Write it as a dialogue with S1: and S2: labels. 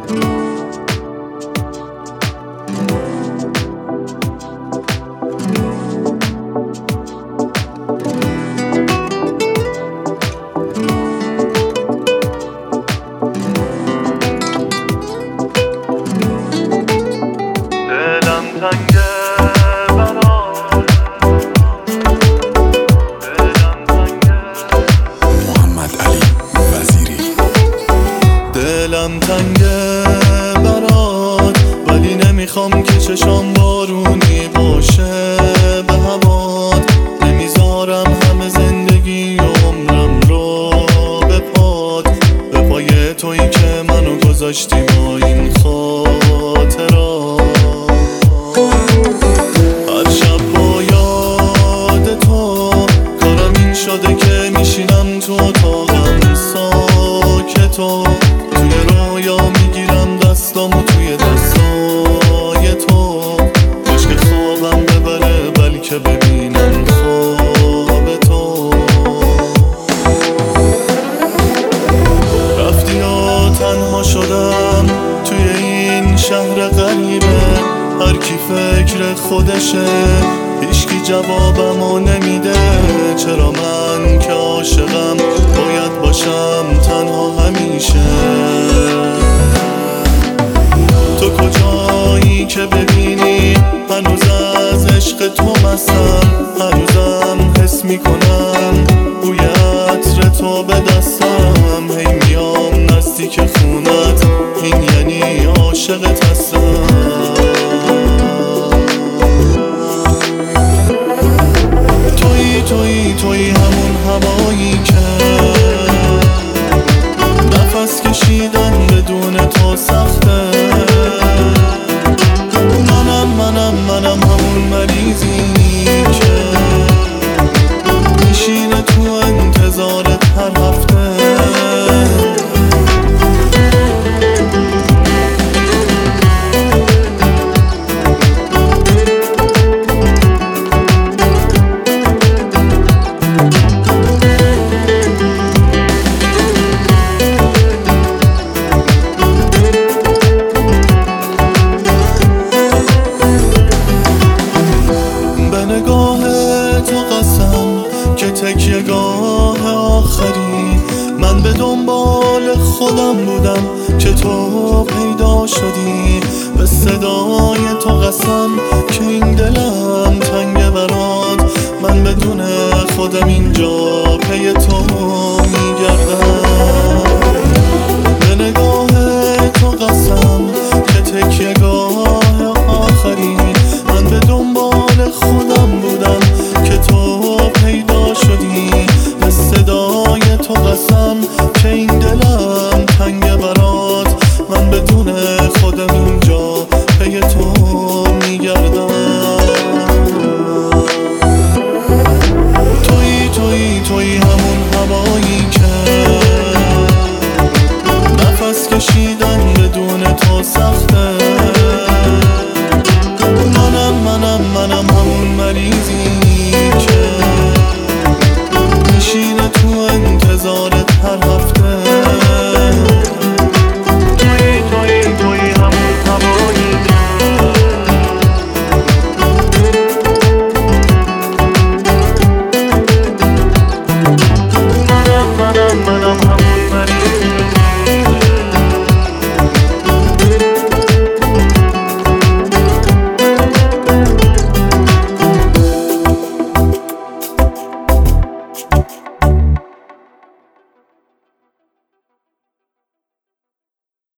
S1: دلم تنگه برات، ولی نمیخوام که چشام بارونی باشه به هوات. نمیذارم همه زندگی و عمرم رو به پات، به پای تویی که منو گذاشتی با این خاطرات. هر شب با یاد تو کارم این شده که میشینم تو اتاقم ساکتو، توی رویا میگیرم دستامو توی دستای تو. عشق خوابم ببره بلکه ببینم خواب تو. رفتی و تنها شدم توی این شهر غریبه، هر کی فکر خودشه، هیچکی جوابمو نمیده. چرا من که عاشقم باید باشم تنها همیشه؟ تو کجایی که ببینی هنوز از عشق تو مستم، هنوزم حس میکنم بوی عطر تو به دستم. هی میام نزدیک خونت، این یعنی عاشقت هستم. تویی همون هوایی که نفس کشیدن بدون تو سخته. منم همون مریضی که میشینه تو انتظارت هر هفته. تکیه‌گاه آخری من به دنبال خودم بودم که تو پیدا شدی. به صدای تو قسم که این دلم تنگه برات، من بدون خودم اینجا پی تو میگردم.